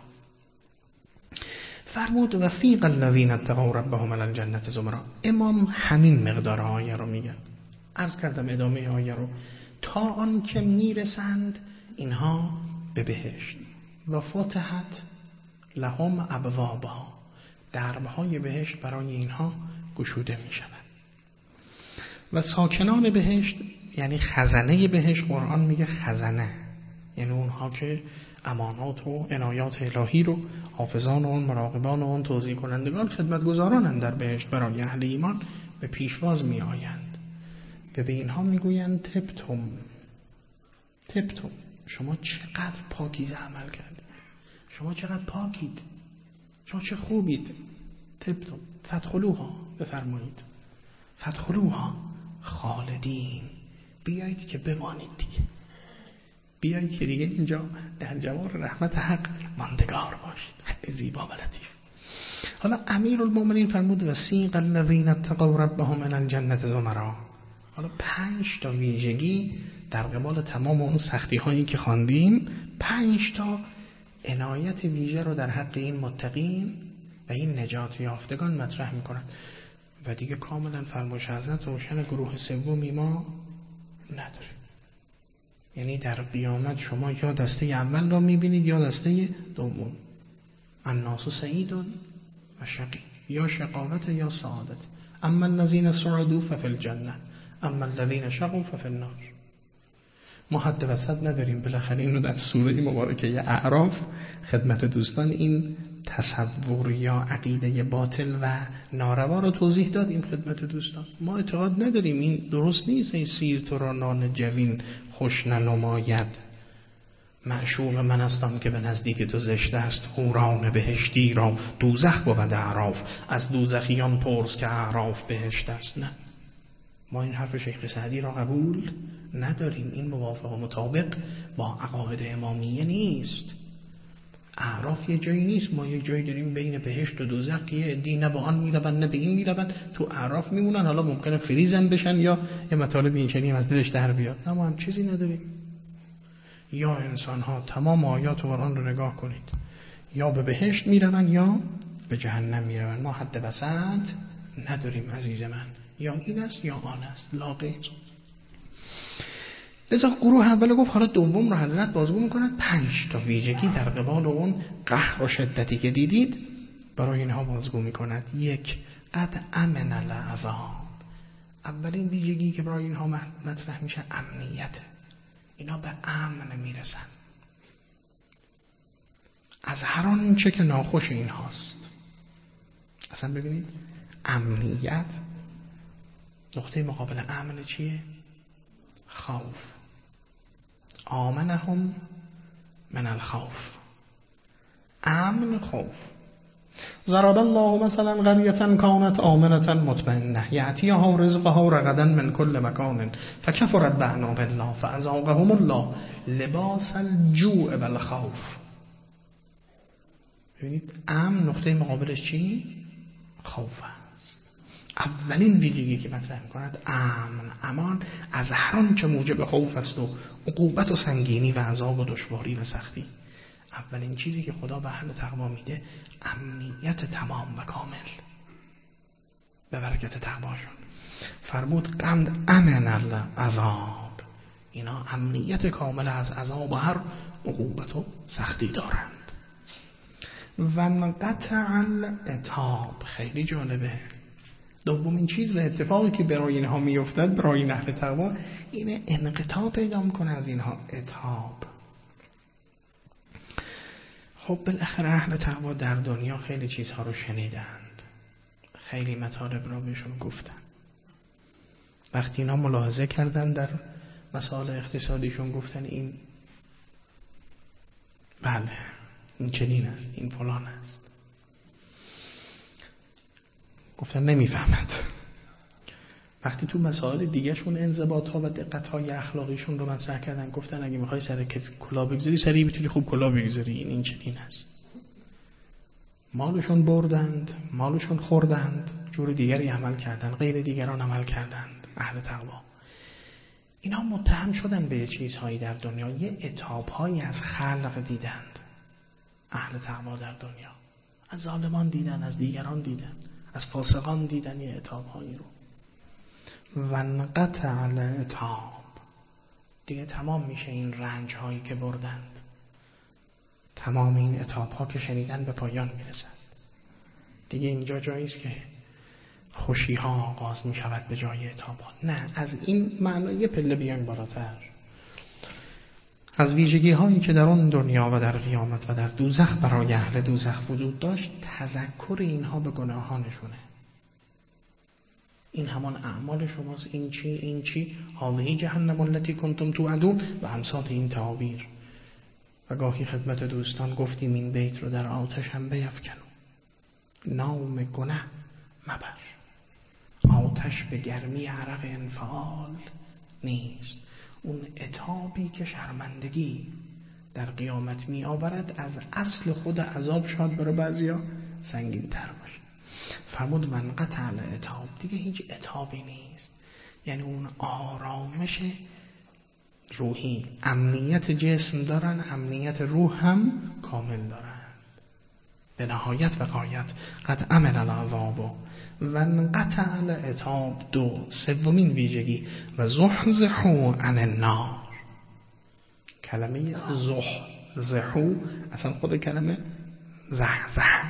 فرمود وسیق الذین اتقوا ربهم الی الجنة زمرا. امام همین مقدار آیه رو میگن، عرض کردم ادامه آیه رو، تا آن که میرسند اینها به بهشت و فتحت لهم ابوابها، دربهای بهشت برای اینها گشوده میشوند. و ساکنان بهشت یعنی خزنه بهشت، قرآن میگه خزنه، یعنی اونها که امانات و عنایات الهی رو حافظان اون، مراقبان اون، توزیع کنندگان، خدمتگزاران در بهشت برای اهل ایمان به پیشواز می آیند و به اینها می گویند طبتم، طبتم، شما چقدر پاکیزه عمل کردید، شما چقدر پاکید، شما چه خوبید. طبتم فادخلوها، بفرمایید فادخلوها خالدین، بیایید که بمانید دیگه، بیایید که دیگه اینجا در جوار رحمت حق ماندگار باشید. خیلی زیبا و لطیف. حالا امیرالمومنین فرمود وسیق الذین اتقوا ربهم الی الجنة زمرا. حالا 5 تا ویژگی در قبال تمام اون سختی هایی که خواندیم، 5 تا عنایت ویژه رو در حق این متقین و این نجات یافتگان مطرح میکنند. و دیگه کاملا فرمایش حضرت روشن، گروه سومی ما نداریم. یعنی در قیامت شما یا دسته اول را میبینید یا دسته دوم. الناس سعید و شقی، یا شقاوت یا سعادت. اما الذین سعدوا ففی الجنة اما الذین شقوا ففی النار. ما حد وسط نداریم. بالاخره اینو در سوره مبارکه اعراف خدمت دوستان این تصور یا عقیده باطل و ناروا رو توضیح دادیم خدمت دوستان. ما اعتقاد نداریم این درست نیست، این سیر تو را نان جوین خوش ننماید، معشوق من هستم که به نزدیک تو زشته است، حوران بهشتی را دوزخ بود اعراف، از دوزخیان پرس که اعراف بهشت است. نه، ما این حرف شیخ سعدی را قبول نداریم. این موافق و مطابق با عقاید امامیه نیست. اعراف یه جایی نیست، ما یه جایی داریم بین بهشت و دوزخ که یه عده‌ای نه به آن میروند نه به این میروند، تو اعراف میمونن، حالا ممکنه فریزن بشن یا یه مطالب اینچنین از دلش در بیاد. نه، ما هم چیزی نداریم. یا انسان ها تمام آیات قرآن رو نگاه کنید، یا به بهشت میروند یا به جهنم میروند. ما حد وسط نداریم عزیز من، یا این است یا آن است، لا غیر. لذا گروه اول گفت حالا دوم رو حضرت بازگو میکنند 5 تا ویژگی در قبال اون قهر و شدتی که دیدید برای اینها بازگو میکند. 1 قد امن العذاب. اولین ویژگی که برای اینها مطرح میشه امنیت. اینا به امن میرسن از هر آنچه که ناخوش اینهاست. اصلا ببینید امنیت نقطه مقابل امن چیه؟ خوف. آمنهم من الخوف. امن خوف. ضرب الله مثلا قرية كانت آمنة مطمئنة يأتيها رزقها رغدا من كل مكان فكفرت بأنعم الله فأذاقهم الله لباس الجوع والخوف. ببینید امن نقطه مقابلش چی؟ خوف است. اولین ویژگی که مطرح می‌کند امن، امان از هر آنچه موجب خوف است و عقوبت و سنگینی و عذاب و دشواری و سختی. اولین چیزی که خدا به اهل تقوا میده امنیت تمام و کامل به برکت تقواشون. فرمود قند امن العذاب، اینا امنیت کامل از عذاب و هر عقوبت و سختی دارند. و انقطع العتاب. خیلی جالبه. دومین چیز و اتفاقی که برای اینها میافتد، برای اهل تقوا، اینه انقطاع پیدا میکنه از اینها عتاب. خب بالاخره اهل تقوا در دنیا خیلی چیزها رو شنیدند، خیلی مطالب را بهشون گفتن. وقتی اینا ملاحظه کردن در مسائل اقتصادیشون گفتن این بله این چنین است، این فلان است. گفتن نمیفهمند. وقتی تو مسائل دیگهشون انضباط‌ها و دقت‌های اخلاقیشون رو مطرح کردن گفتن اگه می‌خوای سر کلاه بگذاری سری بتونی خوب کلاه بگذاری، این چنین است. مالشون بردند، مالشون خوردند، جور دیگری عمل کردند، غیر دیگران عمل کردند. اهل تقوا اینا متهم شدن به چیزهایی در دنیا، یه عتاب‌هایی از خلق دیدند. اهل تقوا در دنیا از ظالمان دیدن، از دیگران دیدن، از فاسقان دیدن یه عتاب‌هایی رو. و انقطع العتاب، دیگه تمام میشه این رنج هایی که بردند، تمام این عتاب ها که شنیدن به پایان میرسند. دیگه اینجا جایی است که خوشی ها آغاز میشود به جای عتاب ها. نه، از این معنی یه پله بیایم بالاتر. از ویژگی هایی که در اون دنیا و در قیامت و در دوزخ برای اهل دوزخ وجود داشت، تذکر اینها به گناهانشونه. این همان اعمال شماست، این چی این چی، هذه جهنم التي کنتم توعدون و امثال این تعابیر. و گاهی خدمت دوستان گفتیم این بیت رو در آتش هم بیفکنو. نام گناه مبر، آتش به گرمی عرق انفعال نیست. اون عتابی که شرمندگی در قیامت می آورد از اصل خود عذاب شاید برای بعضیا سنگین تر باشه. فرمود من قطع العتاب، دیگه هیچ عتابی نیست. یعنی اون آرامش روحی، امنیت جسم دارن، امنیت روح هم کامل دارن به نهایت و غایت. قد امن العذاب و انقطع العتاب. 2 سومین ویژگی و زحزحوا عن النار. کلمه زحزحوا اصلا خود کلمه زحزح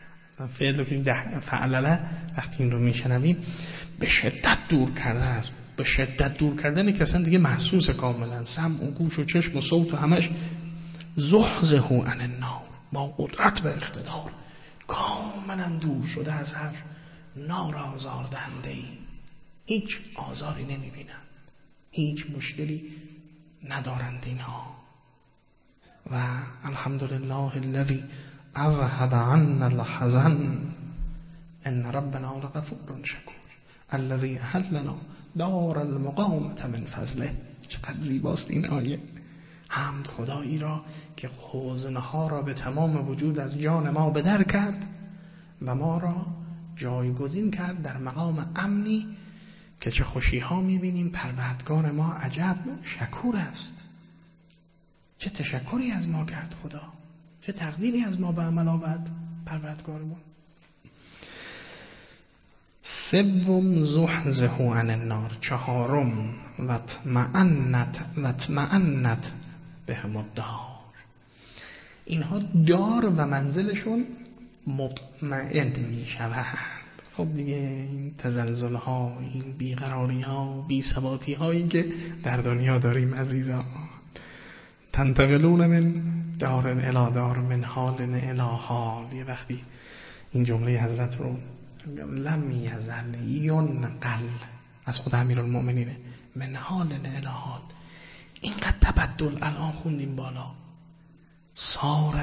فعل رو که فعلله وقتی این رو میشنویم به شدت دور کرده است، به شدت دور کردن که اصلا دیگه محسوس کاملا، سمع و گوش و چشم و صوت و همش زحزحوا عن النار، با قدرت و اقتدار کاملا دور شده از هر نار آزاردهنده‌ای، هیچ آزاری نمیبینن، هیچ مشکلی ندارند اینها. و الحمدلله الذی اذهب عنا الحزن ان ربنا لغفور شکور الذی احلنا دار المقامة من فضله. چقدر زیباست این آیه. حمد خدایی را که حزنها را به تمام وجود از جان ما بدر کرد و ما را جایگزین کرد در مقام امنی که چه خوشی ها میبینیم. پروردگار ما عجب شکور است، چه تشکری از ما کرد خدا، چه تقدیری از ما به عمل آورد پروردگارمون. سوم زحزحوا عن النار. چهارم واطمأنت بهم الدار. اینها دار و منزلشون مطمئن می شود. خب دیگه این تزلزل ها، این بیقراری ها، بی ثباتی هایی که در دنیا داریم عزیزان، تنتقلون من دار الی دار من حال الی حال. یه وقتی این جمله حضرت رو لم یزل ینقل از خود امیرالمؤمنینه، من حال الی حال، اینقدر تبدل الان خوندیم بالا، صار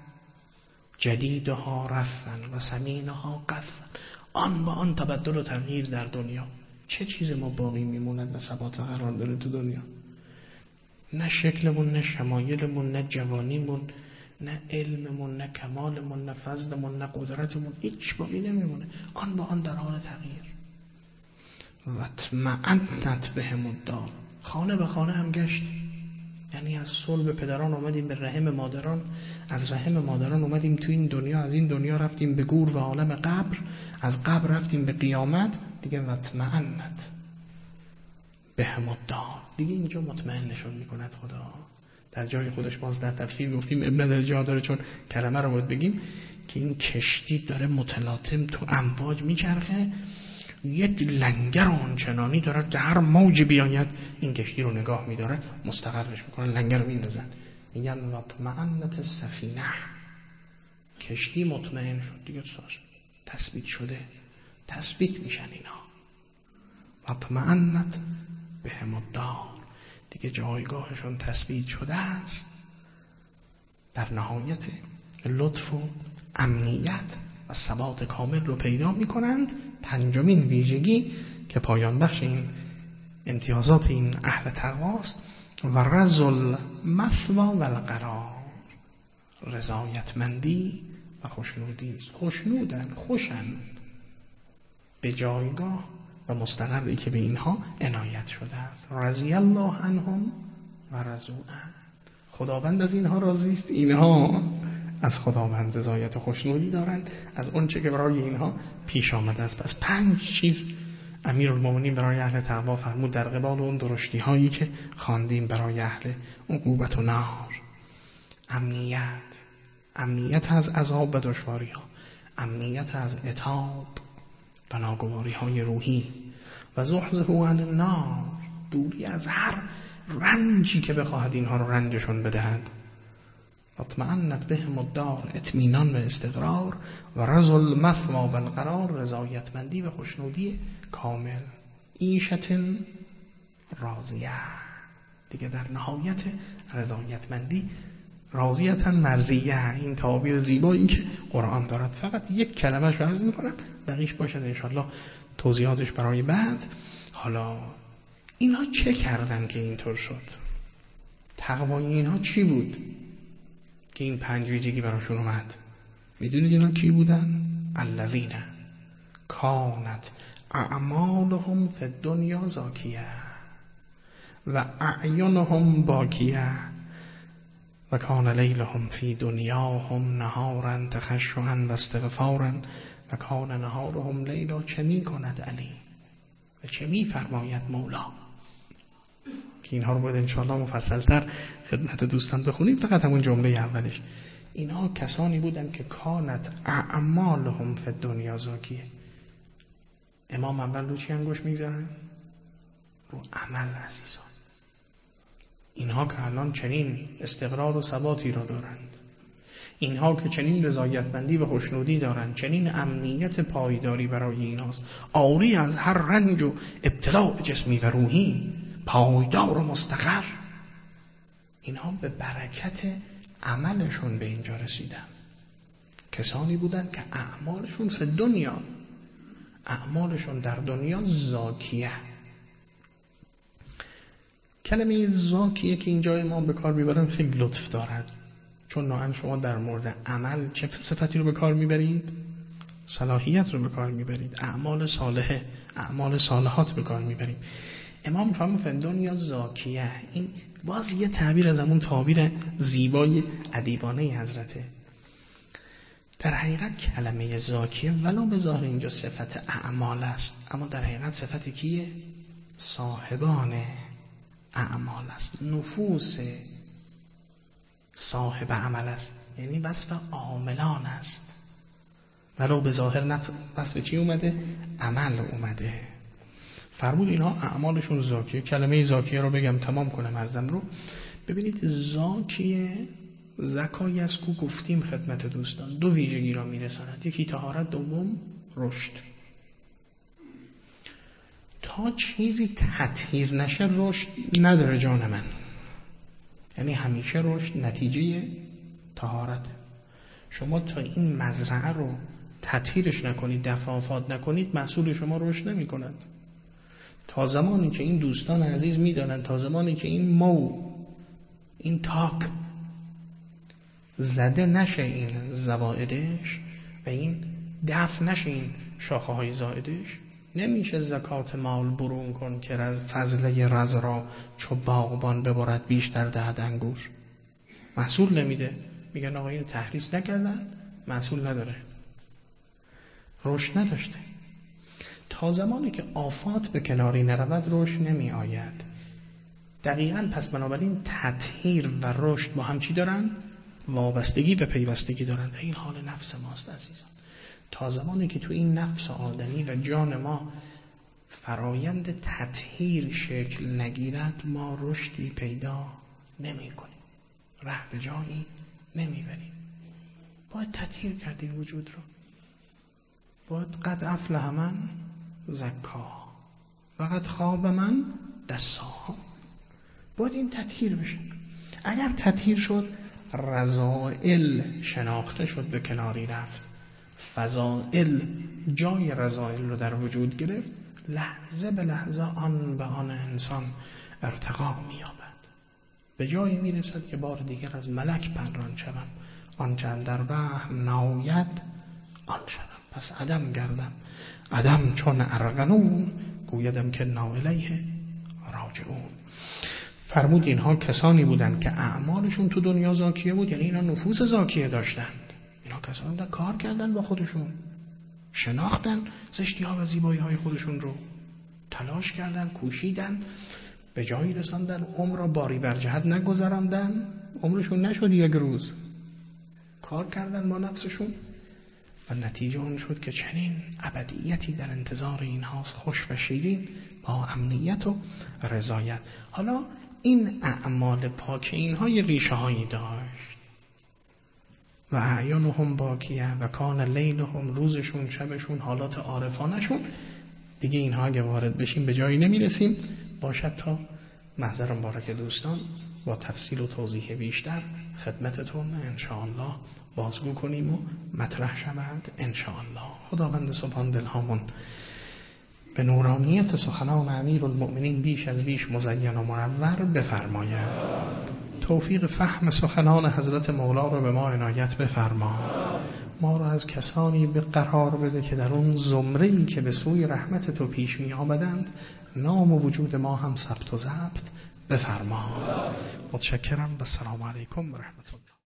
جدیدها رفن و سمینها قفن. آن با آن تبدل و تغییر در دنیا، چه چیز ما باقی میموند و ثبات قرار داره تو دنیا؟ نه شکلمون، نه شمایلمون، نه جوانیمون، نه علممون، نه کمالمون، نه فضلمون، نه قدرتمون، هیچ باقی نمیمونه. آن با آن در حال تغییر. واطمأنت بهم الدار. خانه به خانه هم گشت، یعنی از صلب پدران اومدیم به رحم مادران، از رحم مادران اومدیم تو این دنیا، از این دنیا رفتیم به گور و عالم قبر، از قبر رفتیم به قیامت دیگه. واطمأنت بهم الدار، دیگه اینجا مطمئنشون میکند خدا. در جای خودش باز در تفسیر گفتیم ابن در جا داره، چون کلمه رو باید بگیم که این کشتی داره متلاطم تو امواج میچرخه، یک لنگر آنچنانی داره که هر موج بیاید این کشتی رو نگاه میداره، مستقرش میکنه، لنگر رو میندازن. میگن واطمأنت السفینه، کشتی مطمئن شد دیگه، تثبیت شده، تثبیت میشن اینا. واطمأنت بهم الدار، دیگه جایگاهشون تثبیت شده است، در نهایت لطف و امنیت و ثبات کامل رو پیدا میکنند. پنجمین ویژگی که پایان بخش این امتیازات این اهل تقواست، و رزل مثوا و القرار، رضایتمندی و خوشنودی. خوشنودن، خوشن به جایگاه و مستقری که به اینها عنایت شده است. رضی الله عنهم و رضوا عنه، خداوند از اینها راضی است، اینها از خداوند رضایت و خوشنودی دارند از اون چه که برای اینها پیش آمده است. پس 5 چیز امیرالمومنین برای اهل تقوا فرمود در قبال اون درشتی هایی که خواندیم برای اهل عقوبت و نار. امنیت از عذاب و دشواری ها، امنیت از عتاب و ناگواری های روحی، و زحزحوا عن النار، دوری از هر رنجی که بخواهد اینها رو رنجشون بدهد. واطمأنت بهم الدار، اطمینان و استقرار، و رزل مثوا و القرار، رضایتمندی و خوشنودی کامل. عیشت راضیه، دیگه در نهایت رضایتمندی، راضیتا مرضیه، این تعابیر زیبایی که قرآن دارد. فقط یک کلمه‌اش رو عرض می‌کنم، بقیش باشد انشالله توضیحاتش برای بعد. حالا اینا چه کردن که اینطور شد؟ تقوای اینها چی بود که این 5 ویژگی براشون اومد؟ میدونید اینا کی بودن؟ الذین کانت اعمالهم فی الدنیا زاکیه و اعینهم باکیه و کان لیلهم فی دنیاهم نهارا تخشعا و استغفارا و کان نهارهم لیلا. چه می کند علی و چه می فرماید مولا؟ که اینها رو باید انشاءالله مفصلتر خدمت دوستان بخونیم. فقط همون جمله اولش، اینها کسانی بودن که کانت اعمالهم فی الدنیا زاکیه. امام اول رو چی انگوش میگذارن؟ رو عمل عزیزان. اینها که الان چنین استقرار و ثباتی را دارند، اینها که چنین رضایتمندی و خوشنودی دارند، چنین امنیت پایداری برای اینهاست، عاری از هر رنج و ابتلاء جسمی و روحی، پایدار و مستقر. اینها به برکت عملشون به اینجا رسیدن. کسانی بودند که اعمالشون فی دنیا، اعمالشون در دنیا زاکیه. کلمه زاکیه که اینجا امام به کار میبرن خیلی لطف دارد، چون نوعا شما در مورد عمل چه صفتی رو به کار میبرید؟ صلاحیت رو به کار میبرید، اعمال صالحه، اعمال صالحات به کار میبرید. امام میفهمه فی دنیا زاکیه. این باز یه تعبیر از همون تعبیر زیبای ادیبانه حضرته. در حقیقت کلمه زاکیه ولو به ظاهر اینجا صفت اعمال است، اما در حقیقت صفت کیه؟ صاحبان اعمال است، نفوس صاحب عمل است، یعنی وصف عاملان است. ولو به ظاهر وصف چی اومده؟ عمل اومده. فرمود اینها اعمالشون زاکیه. کلمه زاکیه رو بگم تمام کنم ارزم رو. ببینید زاکیه زکایی از کو گفتیم خدمت دوستان دو ویژگی را میرساند، یکی طهارت، دوم رشد. تا چیزی تطهیر نشه رشد نداره جان من، یعنی همیشه رشد نتیجه طهارت. شما تا این مزرعه رو تطهیرش نکنید، دفعات نکنید، محصول شما رشد نمی کند. تا زمانی که این دوستان عزیز میدانند، تا زمانی که این مو، این تاک زده نشه این زوائدش و این دفع نشه این شاخه های زائدش، نمیشه زکات مال برون کن که فضله رز را چو باغبان ببرد بیشتر دهد انگور. محصول نمیده. میگن آقا اینو تحریص نکردن، محصول نداره، رشد نداشته. تا زمانی که آفات به کناری نرود رشد نمی آید. دقیقاً پس بنابراین تطهیر و رشد با هم چی دارن؟ وابستگی و پیوستگی دارند. این حال نفس ماست عزیزان. تا زمانی که تو این نفس آدمی و جان ما فرایند تطهیر شکل نگیرد، ما رشدی پیدا نمی کنیم، ره به جایی نمی بریم. باید تطهیر کردیم وجود رو. باید قد افلح من زکا و قد خواب من دساها. باید این تطهیر بشه. اگر تطهیر شد، رذائل شناخته شد، به کناری رفت، فضائل جای رذائل رو در وجود گرفت، لحظه به لحظه آن به آن انسان ارتقا می‌یابد، به جایی میرسد که بار دیگر از ملک پنهان شوم، آنچه اندر وهم ناید آن شوم. پس عدم گردم، عدم چون ارغنون، گویدم که ناالیه راجعون. فرمود اینها کسانی بودند که اعمالشون تو دنیا زاکیه بود، یعنی اینا نفوس زاکیه داشتند. اینا کسانی بودند کار کردن با خودشون، شناختن زشتی ها و زیبایی های خودشون رو، تلاش کردن، کوشیدن، به جایی رساندن، عمر را باری بر جهت نگذراندن، عمرشون نشد یک روز، کار کردن با نفسشون و نتیجه اون شد که چنین ابدیتی در انتظار اینهاست، خوش و شیرین، با امنیت و رضایت. حالا این اعمال پاک اینها یه ریشه هایی داشت. و اعیانهم باکیه و کان لیلهم، روزشون، شبشون، حالات عارفانشون. دیگه اینها اگه وارد بشیم به جایی نمیرسیم، باشد تا محضر مبارک دوستان با تفصیل و توضیح بیشتر خدمتتون انشاءالله بازگو کنیم و مطرح شود انشاءالله. خداوند سبحان دلهامون به نورانیت سخنان امیرالمؤمنین بیش از بیش مزین و منور بفرماید. توفیق فهم سخنان حضرت مولا رو به ما عنایت بفرما. ما رو از کسانی به قرار بده که در اون زمره‌ای که به سوی رحمت تو پیش می آمدند نام و وجود ما هم ثبت و ضبط بفرما. متشکرم و السلام علیکم و رحمت الله.